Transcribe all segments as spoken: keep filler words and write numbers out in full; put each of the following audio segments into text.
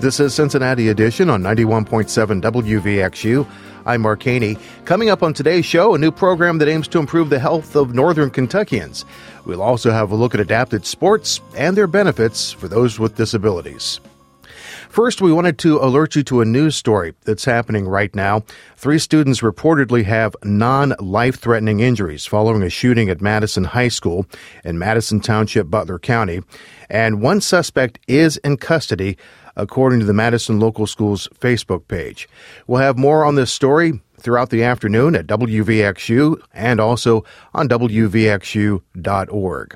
This is Cincinnati Edition on ninety-one point seven W V X U. I'm Mark Haney. Coming up on today's show, a new program that aims to improve the health of Northern Kentuckians. We'll also have a look at adapted sports and their benefits for those with disabilities. First, we wanted to alert you to a news story that's happening right now. Three students reportedly have non-life-threatening injuries following a shooting at Madison High School in Madison Township, Butler County. And one suspect is in custody, according to the Madison Local Schools Facebook page. We'll have more on this story throughout the afternoon at W V X U and also on W V X U dot org.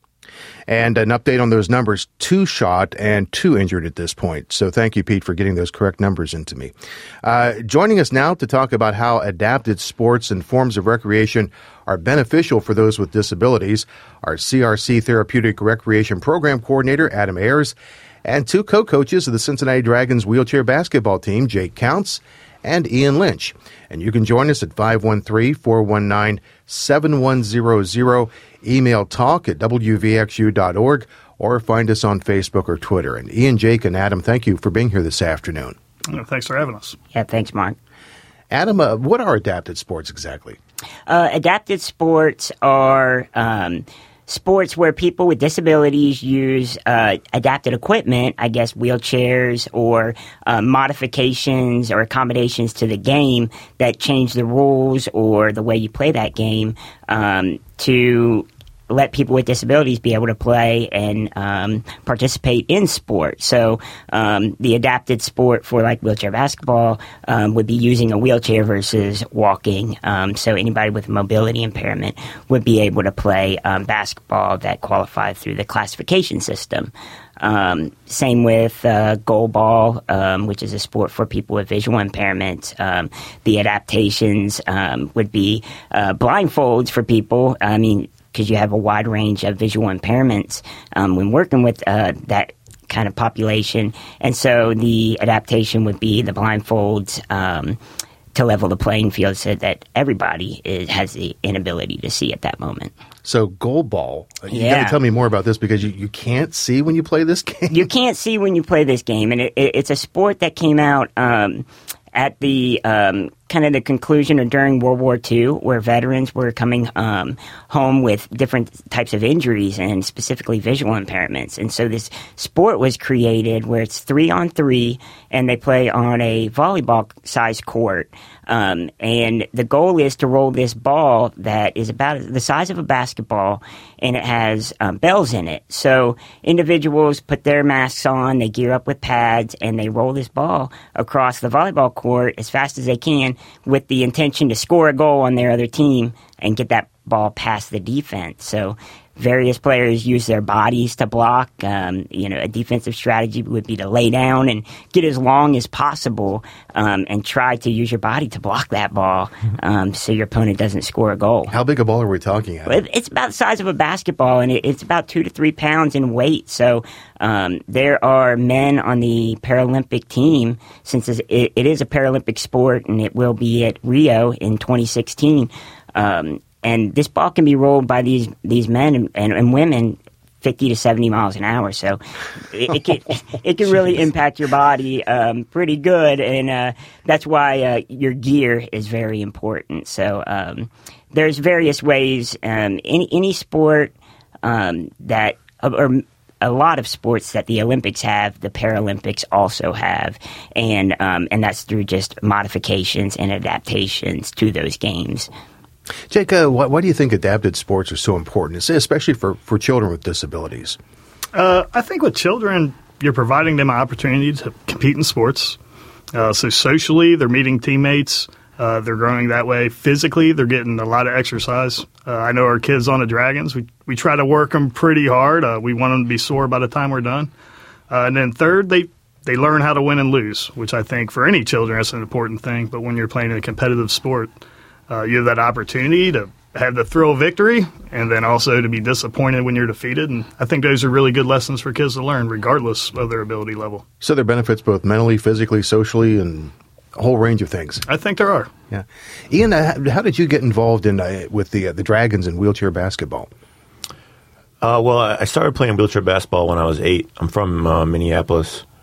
And an update on those numbers, two shot and two injured at this point. So thank you, Pete, for getting those correct numbers into me. Uh, joining us now to talk about how adapted sports and forms of recreation are beneficial for those with disabilities, our C R C Therapeutic Recreation Program Coordinator, Adam Ayers, and two co-coaches of the Cincinnati Dragons wheelchair basketball team, Jake Counts and Ian Lynch. And you can join us at five one three, four one nine, seven one zero zero. Email talk at W V X U dot org or find us on Facebook or Twitter. And Ian, Jake, and Adam, thank you for being here this afternoon. Oh, thanks for having us. Yeah, thanks, Mark. Adam, uh, what are adapted sports exactly? Uh, adapted sports are um, sports where people with disabilities use uh, adapted equipment, I guess wheelchairs or uh, modifications or accommodations to the game that change the rules or the way you play that game um, to let people with disabilities be able to play and um, participate in sport. So um, the adapted sport for like wheelchair basketball um, would be using a wheelchair versus walking. Um, so anybody with mobility impairment would be able to play um, basketball that qualified through the classification system. Um, same with uh, goalball, um, which is a sport for people with visual impairment. Um, the adaptations um, would be uh, blindfolds for people. I mean, because you have a wide range of visual impairments um, when working with uh, that kind of population. And so the adaptation would be the blindfolds um, to level the playing field so that everybody is, has the inability to see at that moment. So goalball, you yeah. got to tell me more about this because you, you can't see when you play this game. You can't see when you play this game. And it, it, it's a sport that came out um, at the um, kind of the conclusion or during World War Two, where veterans were coming um, home with different types of injuries and specifically visual impairments. And so this sport was created where it's three on three and they play on a volleyball-sized court. Um, and the goal is to roll this ball that is about the size of a basketball, and it has um, bells in it. So individuals put their masks on, they gear up with pads, and they roll this ball across the volleyball court as fast as they can with the intention to score a goal on their other team and get that ball past the defense. So various players use their bodies to block. Um, you know, a defensive strategy would be to lay down and get as long as possible um, and try to use your body to block that ball um, so your opponent doesn't score a goal. How big a ball are we talking about? It's about the size of a basketball, and it's about two to three pounds in weight. So um, there are men on the Paralympic team, since it, it is a Paralympic sport, and it will be at Rio in twenty sixteen. Um, And this ball can be rolled by these these men and, and, and women fifty to seventy miles an hour. So it, it can it can really impact your body um, pretty good, and uh, that's why uh, your gear is very important. So um, there's various ways. Um, any any sport um, that or a lot of sports that the Olympics have, the Paralympics also have, and um, and that's through just modifications and adaptations to those games. Jake, uh, why, why do you think adapted sports are so important, especially for, for children with disabilities? Uh, I think with children, you're providing them an opportunity to compete in sports. Uh, so socially, they're meeting teammates. Uh, they're growing that way. Physically, they're getting a lot of exercise. Uh, I know our kids on the Dragons, we, we try to work them pretty hard. Uh, we want them to be sore by the time we're done. Uh, and then third, they, they learn how to win and lose, which I think for any children that's an important thing. But when you're playing in a competitive sport, Uh, you have that opportunity to have the thrill of victory and then also to be disappointed when you're defeated. And I think those are really good lessons for kids to learn regardless of their ability level. So there are benefits both mentally, physically, socially, and a whole range of things. I think there are. Yeah. Ian, uh, how did you get involved in uh, with the uh, the Dragons in wheelchair basketball? Uh, well, I started playing wheelchair basketball when I was eight. I'm from uh, Minneapolis.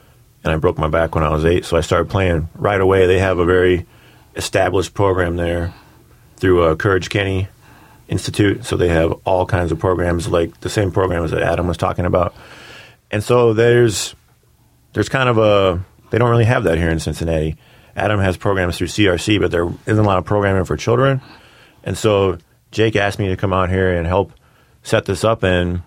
and I broke my back when I was eight, so I started playing right away. They have a very established program there through uh, Courage Kenny Institute, so they have all kinds of programs, like the same programs that Adam was talking about. And so there's there's kind of a, they don't really have that here in Cincinnati. Adam has programs through C R C, but there isn't a lot of programming for children. And so Jake asked me to come out here and help set this up, and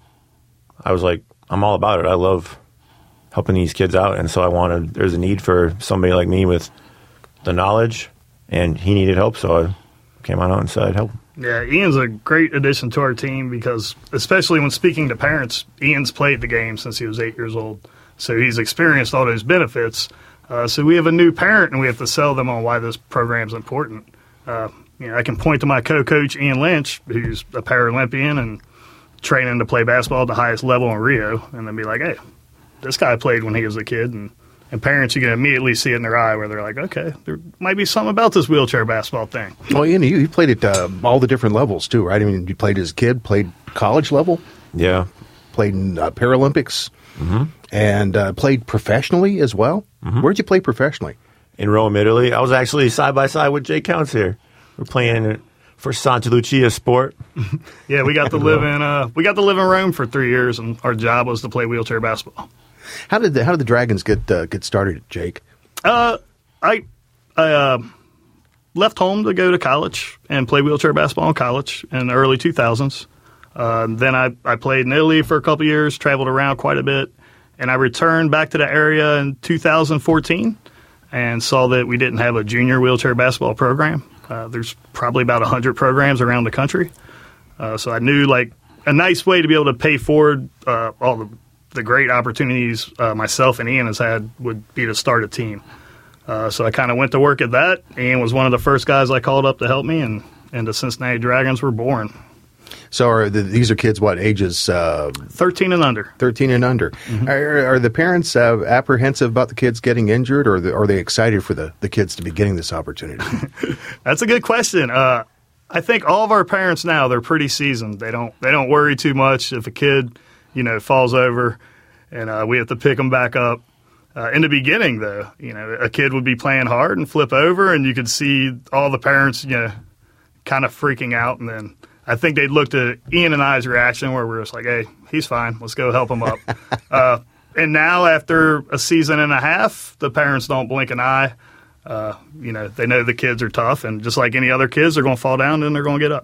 I was like, I'm all about it. I love helping these kids out, and so I wanted, there's a need for somebody like me with the knowledge, and he needed help, so I came on out and said I'd help. Yeah, Ian's a great addition to our team because, especially when speaking to parents, Ian's played the game since he was eight years old, so he's experienced all those benefits. Uh, so we have a new parent, and we have to sell them on why this program's important. Uh, you know, I can point to my co-coach, Ian Lynch, who's a Paralympian and training to play basketball at the highest level in Rio, and then be like, hey, this guy played when he was a kid, and And parents, you can immediately see it in their eye where they're like, okay, there might be something about this wheelchair basketball thing. Well, Ian, you, you played at uh, all the different levels, too, right? I mean, you played as a kid, played college level. Yeah. Played in uh, Paralympics. Mm-hmm. And uh, played professionally as well. Mm-hmm. Where'd you play professionally? In Rome, Italy. I was actually side-by-side with Jay Counts here. We're playing for Santa Lucia Sport. Yeah, we got to live in uh, we got to live in Rome for three years, and our job was to play wheelchair basketball. How did the, how did the Dragons get uh, get started, Jake? Uh, I I uh, left home to go to college and play wheelchair basketball in college in the early two thousands. Uh, then I, I played in Italy for a couple years, traveled around quite a bit, and I returned back to the area in two thousand fourteen and saw that we didn't have a junior wheelchair basketball program. Uh, there's probably about one hundred programs around the country. Uh, so I knew like a nice way to be able to pay forward uh, all the the great opportunities uh, myself and Ian has had would be to start a team. Uh, so I kind of went to work at that. Ian was one of the first guys I called up to help me, and, and the Cincinnati Dragons were born. So are the, these are kids, what, ages? Uh, thirteen and under. thirteen and under. Mm-hmm. Are, are the parents uh, apprehensive about the kids getting injured, or the, are they excited for the, the kids to be getting this opportunity? That's a good question. Uh, I think all of our parents now, they're pretty seasoned. They don't they don't worry too much if a kid – you know, falls over, and uh, we have to pick them back up. Uh, in the beginning, though, you know, a kid would be playing hard and flip over, and you could see all the parents, you know, kind of freaking out. And then I think they looked at Ian and I's reaction where we were just like, hey, he's fine. Let's go help him up. uh, and now after a season and a half, the parents don't blink an eye. Uh, you know, they know the kids are tough, and just like any other kids, they're going to fall down and they're going to get up.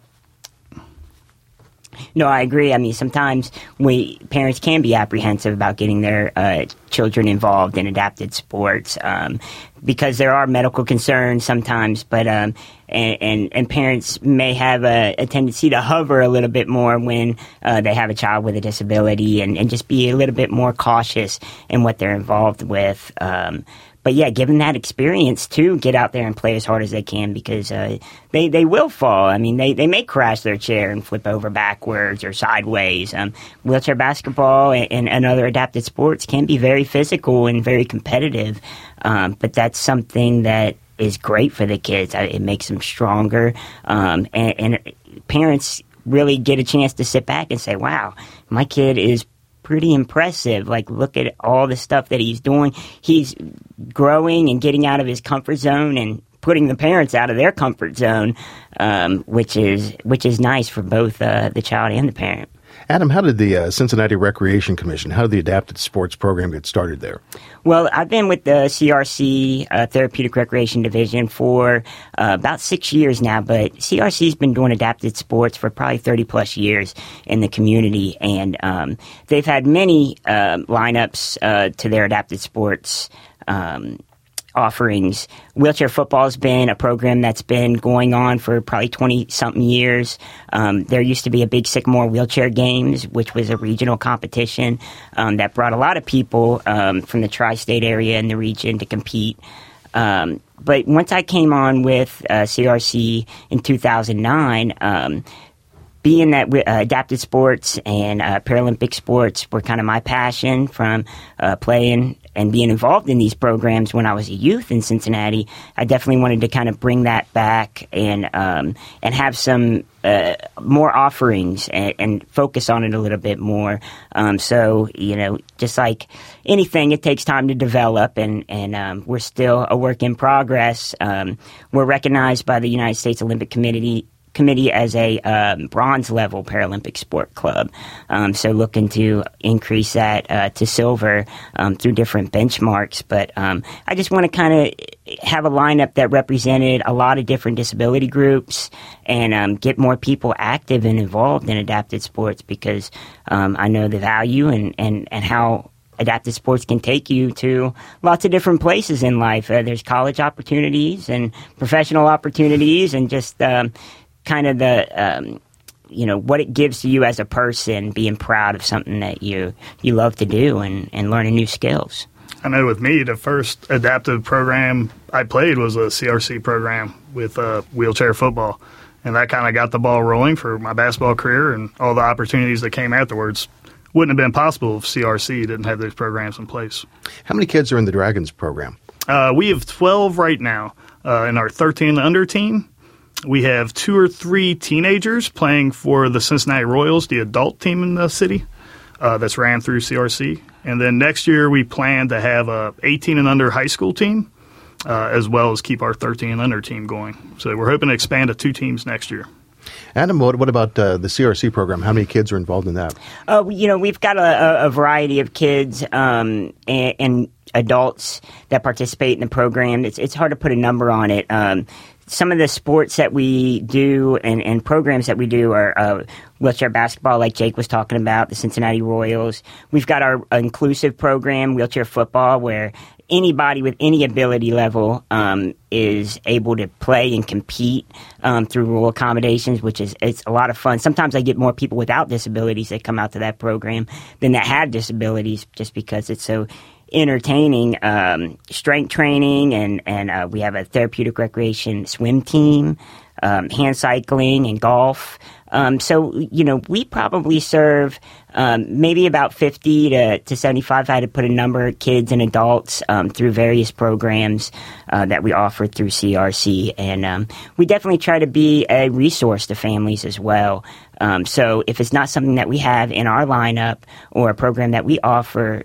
No, I agree. I mean, sometimes we parents can be apprehensive about getting their uh, children involved in adapted sports um, because there are medical concerns sometimes. But um, and, and and parents may have a, a tendency to hover a little bit more when uh, they have a child with a disability, and, and just be a little bit more cautious in what they're involved with. Um, But, yeah, give them that experience, too. Get out there and play as hard as they can because uh, they, they will fall. I mean, they, they may crash their chair and flip over backwards or sideways. Um, wheelchair basketball and, and other adapted sports can be very physical and very competitive, um, but that's something that is great for the kids. It makes them stronger, um, and, and parents really get a chance to sit back and say, wow, my kid is pretty impressive. Like, look at all the stuff that he's doing. He's growing and getting out of his comfort zone and putting the parents out of their comfort zone, um, which is which is nice for both uh, the child and the parent. Adam, how did the uh, Cincinnati Recreation Commission, how did the adapted sports program get started there? Well, I've been with the C R C uh, Therapeutic Recreation Division for uh, about six years now, but C R C's been doing adapted sports for probably thirty plus years in the community, and um, they've had many uh, lineups uh, to their adapted sports um offerings. Wheelchair football has been a program that's been going on for probably twenty-something years. Um, there used to be a big Sycamore Wheelchair Games, which was a regional competition um, that brought a lot of people um, from the tri-state area and the region to compete. Um, but once I came on with uh, C R C in two thousand nine, um, being that uh, adapted sports and uh, Paralympic sports were kind of my passion from uh, playing and being involved in these programs when I was a youth in Cincinnati, I definitely wanted to kind of bring that back and um, and have some uh, more offerings and, and focus on it a little bit more. Um, so, you know, just like anything, it takes time to develop, and, and um, we're still a work in progress. Um, we're recognized by the United States Olympic Committee Committee as a um, bronze level Paralympic sport club. Um, so looking to increase that uh, to silver um, through different benchmarks. But um, I just want to kind of have a lineup that represented a lot of different disability groups and um, get more people active and involved in adapted sports, because um, I know the value and, and, and how adapted sports can take you to lots of different places in life. Uh, there's college opportunities and professional opportunities, and just um, kind of the, um, you know, what it gives to you as a person, being proud of something that you, you love to do and, and learning new skills. I know with me, the first adaptive program I played was a C R C program with uh, wheelchair football. And that kind of got the ball rolling for my basketball career, and all the opportunities that came afterwards wouldn't have been possible if C R C didn't have those programs in place. How many kids are in the Dragons program? Uh, we have twelve right now uh, in our thirteen and under team. We have two or three teenagers playing for the Cincinnati Royals, the adult team in the city uh, that's ran through C R C. And then next year we plan to have a eighteen and under high school team, uh, as well as keep our thirteen and under team going. So we're hoping to expand to two teams next year. Adam, what, what about uh, the C R C program? How many kids are involved in that? Uh, you know, we've got a, a variety of kids um, and, and adults that participate in the program. It's, it's hard to put a number on it. Um, Some of the sports that we do and, and programs that we do are uh, wheelchair basketball, like Jake was talking about, the Cincinnati Royals. We've got our inclusive program, wheelchair football, where anybody with any ability level um, is able to play and compete um, through rural accommodations, which is it's a lot of fun. Sometimes I get more people without disabilities that come out to that program than that have disabilities, just because it's so entertaining. Um, strength training, and and uh, we have a therapeutic recreation swim team, um, hand cycling, and golf. Um, so, you know, we probably serve um, maybe about fifty to, to seventy-five, if I had to put a number, kids and adults um, through various programs uh, that we offer through C R C. And um, we definitely try to be a resource to families as well. Um, so if it's not something that we have in our lineup or a program that we offer,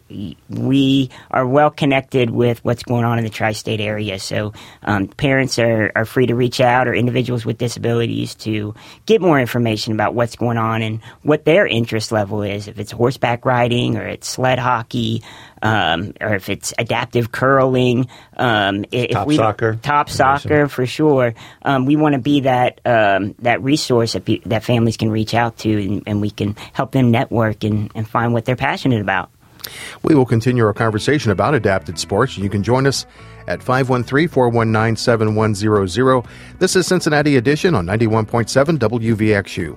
we are well connected with what's going on in the tri-state area. So um, parents are, are free to reach out, or individuals with disabilities, to get more information about what's going on and what their interest level is. If it's horseback riding, or it's sled hockey, um, or if it's adaptive curling, um, if top we, soccer, top soccer for sure. Um, we want to be that um, that resource that, pe- that families can reach out to, and, and we can help them network and, and find what they're passionate about. We will continue our conversation about adapted sports. You can join us at five one three, four one nine, seven one zero zero. This is Cincinnati Edition on ninety-one point seven W V X U.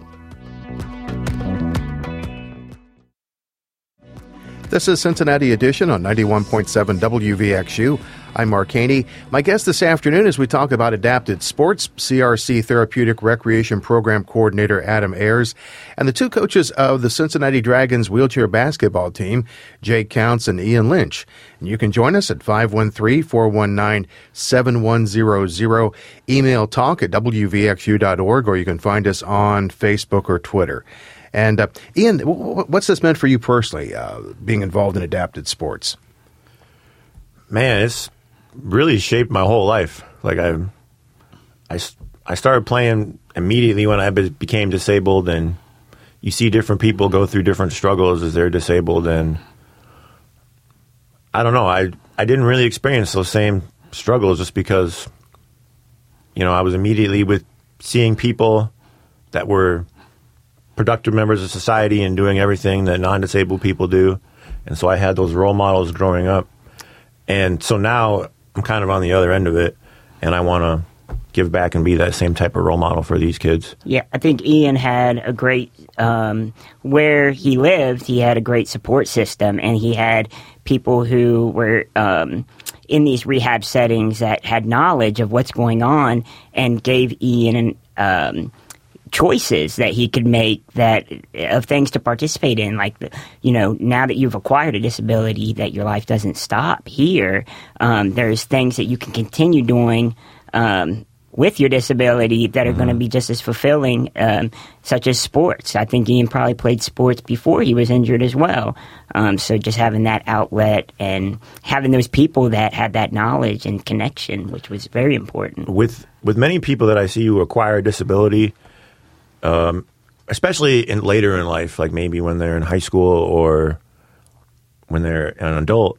This is Cincinnati Edition on ninety-one point seven W V X U. I'm Mark Haney. My guest this afternoon, as we talk about adapted sports, C R C Therapeutic Recreation Program Coordinator Adam Ayers, and the two coaches of the Cincinnati Dragons wheelchair basketball team, Jake Counts and Ian Lynch. And you can join us at five one three, four one nine, seven one zero zero. Email talk at W V X U dot org, or you can find us on Facebook or Twitter. And uh, Ian, what's this meant for you personally, uh, being involved in adapted sports? Man, it's really shaped my whole life. Like I, I, I started playing immediately when I be- became disabled, and you see different people go through different struggles as they're disabled, and I don't know, I, I didn't really experience those same struggles just because, you know, I was immediately with seeing people that were productive members of society and doing everything that non-disabled people do. And so I had those role models growing up. And so now I'm kind of on the other end of it, and I want to give back and be that same type of role model for these kids. Yeah, I think Ian had a great, um, where he lived, he had a great support system, and he had people who were um, in these rehab settings that had knowledge of what's going on and gave Ian an um choices that he could make that of things to participate in. Like, the, you know, now that you've acquired a disability, that your life doesn't stop here. Um, there's things that you can continue doing um, with your disability that are mm-hmm. going to be just as fulfilling, um, such as sports. I think Ian probably played sports before he was injured as well. Um, so just having that outlet and having those people that had that knowledge and connection, which was very important. With with many people that I see who acquire a disability, um, especially in later in life, like maybe when they're in high school or when they're an adult,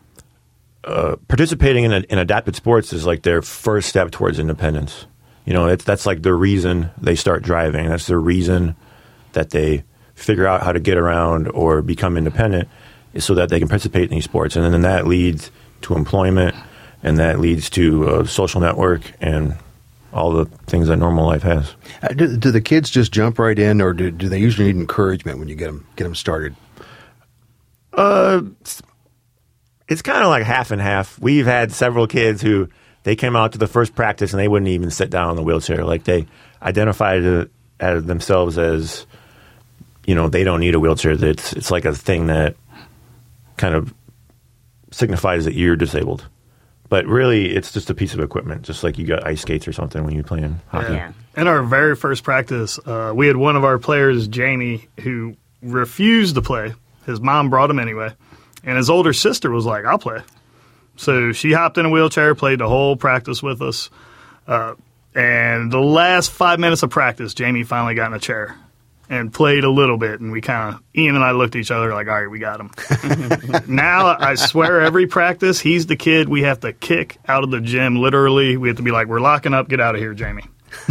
Uh, participating in, a, in adapted sports is like their first step towards independence. You know, it's, that's like the reason they start driving. That's the reason that they figure out how to get around or become independent, is so that they can participate in these sports. And then that leads to employment, and that leads to a social network and all the things that normal life has. Uh, do, do the kids just jump right in, or do, do they usually need encouragement when you get them, get them started? Uh... It's kind of like half and half. We've had several kids who they came out to the first practice and they wouldn't even sit down in the wheelchair. Like, they identified it as themselves as, you know, they don't need a wheelchair. It's it's like a thing that kind of signifies that you're disabled. But really, it's just a piece of equipment, just like you got ice skates or something when you're playing hockey. Yeah. In our very first practice, uh, we had one of our players, Jamie, who refused to play. His mom brought him anyway. And his older sister was like, I'll play. So she hopped in a wheelchair, played the whole practice with us. Uh, and the last five minutes of practice, Jamie finally got in a chair and played a little bit. And we kind of, Ian and I looked at each other like, all right, we got him. Now, I swear, every practice, he's the kid we have to kick out of the gym, literally. We have to be like, we're locking up, get out of here, Jamie.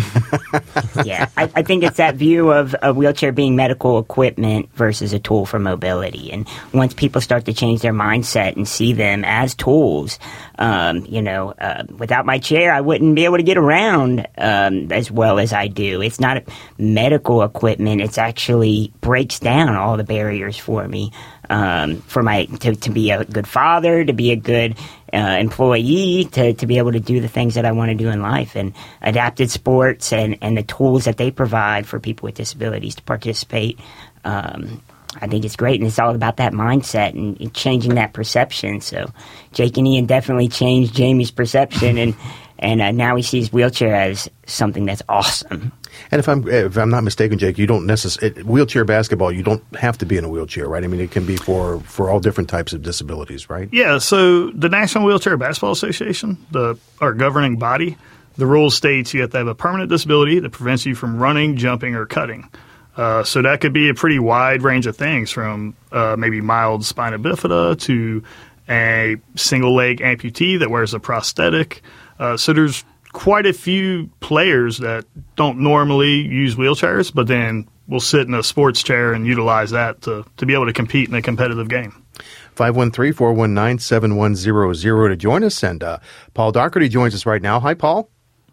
Yeah, I, I think it's that view of a wheelchair being medical equipment versus a tool for mobility. And once people start to change their mindset and see them as tools, um, you know, uh, without my chair, I wouldn't be able to get around um, as well as I do. It's not a medical equipment. It's actually breaks down all the barriers for me. Um, for my to, to be a good father, to be a good uh, employee, to, to be able to do the things that I want to do in life. And adapted sports and, and the tools that they provide for people with disabilities to participate, um, I think it's great. And it's all about that mindset and, and changing that perception. So Jake and Ian definitely changed Jamie's perception, and and uh, now he sees wheelchair as something that's awesome. And if I'm if I'm not mistaken, Jake, you don't necessarily wheelchair basketball. You don't have to be in a wheelchair, right? I mean, it can be for, for all different types of disabilities, right? Yeah. So the National Wheelchair Basketball Association, the our governing body, the rule states you have to have a permanent disability that prevents you from running, jumping, or cutting. Uh, so that could be a pretty wide range of things, from uh, maybe mild spina bifida to a single leg amputee that wears a prosthetic. Uh, so there's quite a few players that don't normally use wheelchairs, but then will sit in a sports chair and utilize that to, to be able to compete in a competitive game. five one three, four one nine, seven one zero zero to join us. And uh, Paul Doherty joins us right now. Hi, Paul.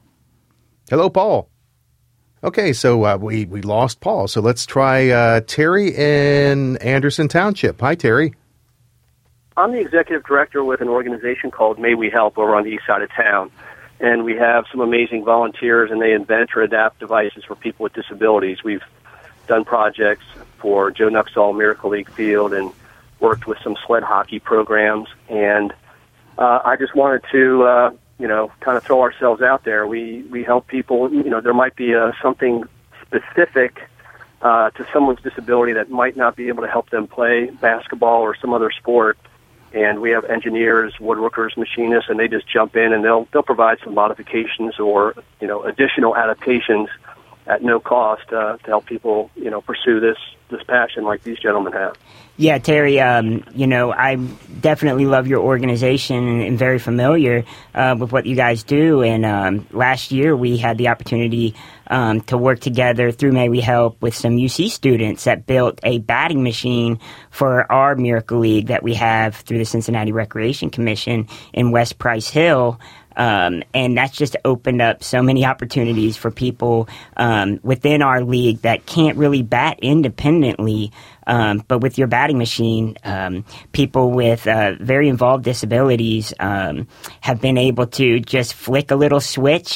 Hello, Paul. Okay, so uh, we, we lost Paul. So let's try uh, Terry in Anderson Township. Hi, Terry. I'm the executive director with an organization called May We Help over on the east side of town. And we have some amazing volunteers, and they invent or adapt devices for people with disabilities. We've done projects for Joe Nuxall Miracle League Field and worked with some sled hockey programs. And uh, I just wanted to, uh, you know, kind of throw ourselves out there. We we help people. You know, there might be uh, something specific uh, to someone's disability that might not be able to help them play basketball or some other sport. And we have engineers, woodworkers, machinists, and they just jump in and they'll they'll provide some modifications or, you know, additional adaptations at no cost uh, to help people, you know, pursue this this passion like these gentlemen have. Yeah, Terry, um, you know, I definitely love your organization and am very familiar uh, with what you guys do. And um, last year we had the opportunity um, to work together through May We Help with some U C students that built a batting machine for our Miracle League that we have through the Cincinnati Recreation Commission in West Price Hill. Um, and that's just opened up so many opportunities for people um, within our league that can't really bat independently. Um, but with your batting machine, um, people with uh, very involved disabilities um, have been able to just flick a little switch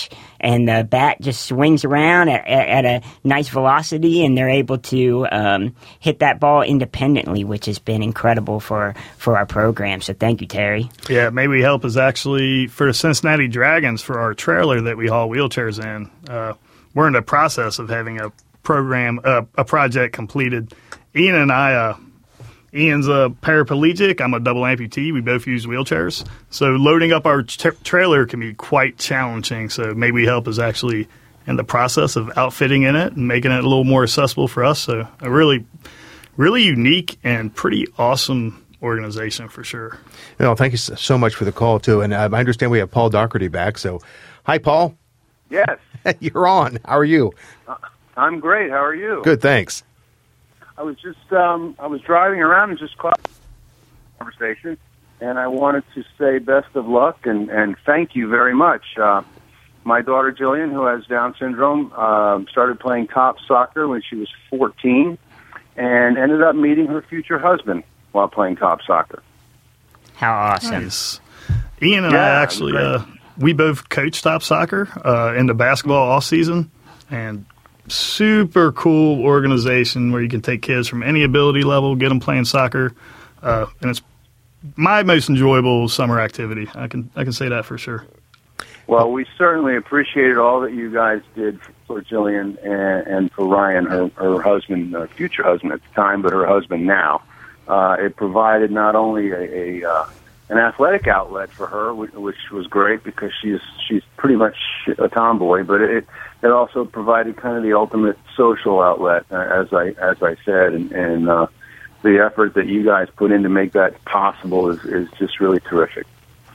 and the bat just swings around at, at a nice velocity, and they're able to um, hit that ball independently, which has been incredible for, for our program. So thank you, Terry. Yeah, May We Help is actually for the Cincinnati Dragons for our trailer that we haul wheelchairs in. Uh, we're in the process of having a program, uh, a project completed. Ian and I, uh, Ian's a paraplegic. I'm a double amputee. We both use wheelchairs. So loading up our tra- trailer can be quite challenging. So May We Help is actually in the process of outfitting in it and making it a little more accessible for us. So a really, really unique and pretty awesome organization for sure. No, thank you so much for the call, too. And uh, I understand we have Paul Doherty back. So, hi, Paul. Yes. You're on. How are you? Uh, I'm great. How are you? Good, thanks. I was just um, I was driving around and just caught a conversation, and I wanted to say best of luck and, and thank you very much. Uh, my daughter Jillian, who has Down syndrome, uh, started playing top soccer when she was fourteen, and ended up meeting her future husband while playing top soccer. How awesome! Nice. Ian and Yeah, I actually uh, we both coach top soccer uh, into basketball all season, and super cool organization where you can take kids from any ability level, get them playing soccer, uh, and it's my most enjoyable summer activity. I can I can say that for sure. Well, we certainly appreciated all that you guys did for Jillian and, and for Ryan, her, her husband, uh, future husband at the time, but her husband now. Uh, it provided not only a, a uh, an athletic outlet for her, which, which was great because she's she's pretty much a tomboy, but it it also provided kind of the ultimate social outlet, uh, as I as I said, and, and uh, the effort that you guys put in to make that possible is, is just really terrific.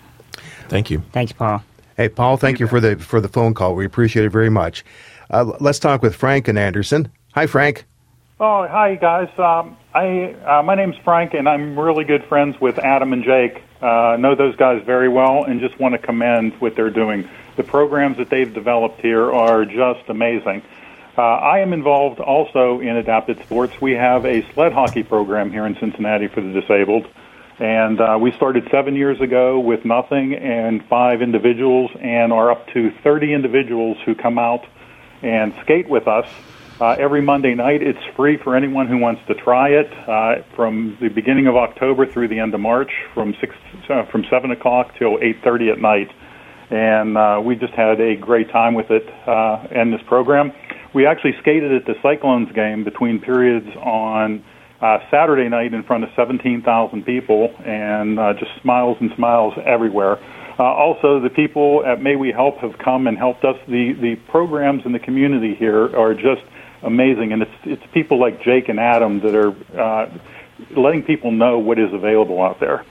Thank you. Thanks, Paul. Hey, Paul, thank you for the for the phone call. We appreciate it very much. Uh, let's talk with Frank and Anderson. Hi, Frank. Oh, hi, guys. Um, I uh, my name's Frank, and I'm really good friends with Adam and Jake. Uh, know those guys very well, and just want to commend what they're doing. The programs that they've developed here are just amazing. Uh, I am involved also in adapted sports. We have a sled hockey program here in Cincinnati for the disabled, and uh, we started seven years ago with nothing and five individuals, and are up to thirty individuals who come out and skate with us. Uh, every Monday night, it's free for anyone who wants to try it. Uh, from the beginning of October through the end of March, from six, uh, from seven o'clock till eight thirty at night, and uh, we just had a great time with it uh, and this program. We actually skated at the Cyclones game between periods on uh, Saturday night in front of seventeen thousand people, and uh, just smiles and smiles everywhere. Uh, also, the people at May We Help have come and helped us. The the programs in the community here are just amazing, and it's it's people like Jake and Adam that are uh, letting people know what is available out there.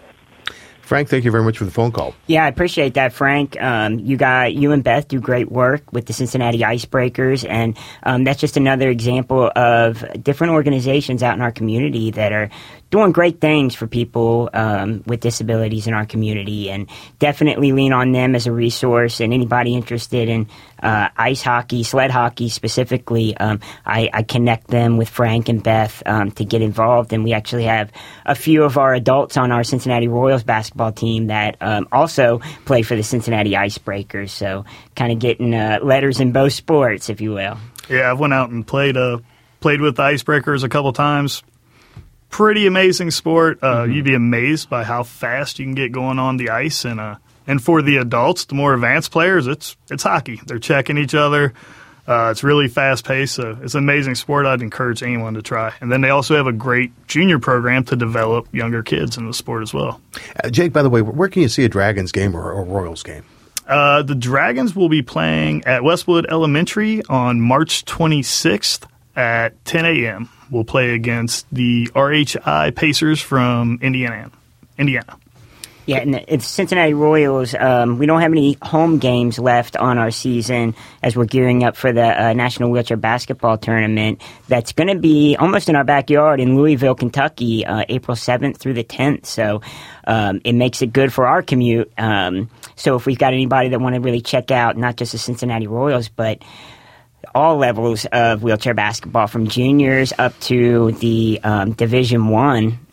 Frank, thank you very much for the phone call. Yeah, I appreciate that, Frank. Um, you got you and Beth do great work with the Cincinnati Icebreakers, and um, that's just another example of different organizations out in our community that are doing great things for people um, with disabilities in our community, and definitely lean on them as a resource. And anybody interested in uh, ice hockey, sled hockey specifically, um, I, I connect them with Frank and Beth um, to get involved. And we actually have a few of our adults on our Cincinnati Royals basketball team that um, also play for the Cincinnati Icebreakers. So kind of getting uh, letters in both sports, if you will. Yeah, I've went out and played uh, played with the Icebreakers a couple times. Pretty amazing sport. Uh, mm-hmm. You'd be amazed by how fast you can get going on the ice. And uh, and for the adults, the more advanced players, it's it's hockey. They're checking each other. Uh, it's really fast paced. So it's an amazing sport. I'd encourage anyone to try. And then they also have a great junior program to develop younger kids in the sport as well. Uh, Jake, by the way, where can you see a Dragons game or a Royals game? Uh, the Dragons will be playing at Westwood Elementary on March twenty-sixth at ten a.m. We'll play against the R H I Pacers from Indiana. Indiana. Yeah, and it's Cincinnati Royals. Um, we don't have any home games left on our season as we're gearing up for the uh, National Wheelchair Basketball Tournament. That's going to be almost in our backyard in Louisville, Kentucky, uh, April seventh through the tenth. So um, it makes it good for our commute. Um, so if we've got anybody that want to really check out not just the Cincinnati Royals, but all levels of wheelchair basketball, from juniors up to the um, Division One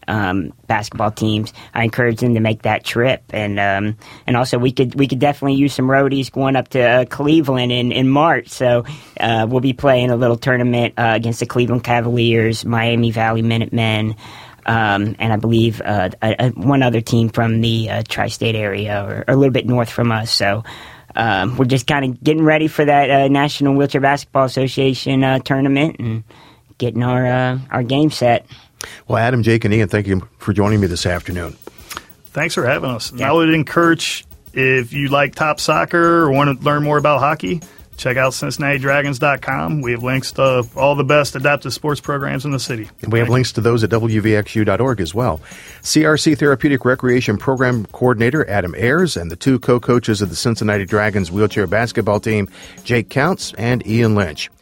um, basketball teams, I encourage them to make that trip. And um, and also we could we could definitely use some roadies going up to uh, Cleveland in, in March. So uh, we'll be playing a little tournament uh, against the Cleveland Cavaliers, Miami Valley Minutemen, um, and I believe uh, a, a, one other team from the uh, tri-state area or, or a little bit north from us. So um, we're just kind of getting ready for that uh, National Wheelchair Basketball Association uh, tournament and getting our uh, our game set. Well, Adam, Jake, and Ian, thank you for joining me this afternoon. Thanks for having us. Yeah. I would encourage, if you like top soccer or want to learn more about hockey, check out Cincinnati Dragons dot com. We have links to all the best adaptive sports programs in the city. And we have Thank links to those at W V X U dot org as well. C R C Therapeutic Recreation Program Coordinator Adam Ayers and the two co-coaches of the Cincinnati Dragons wheelchair basketball team, Jake Counts and Ian Lynch.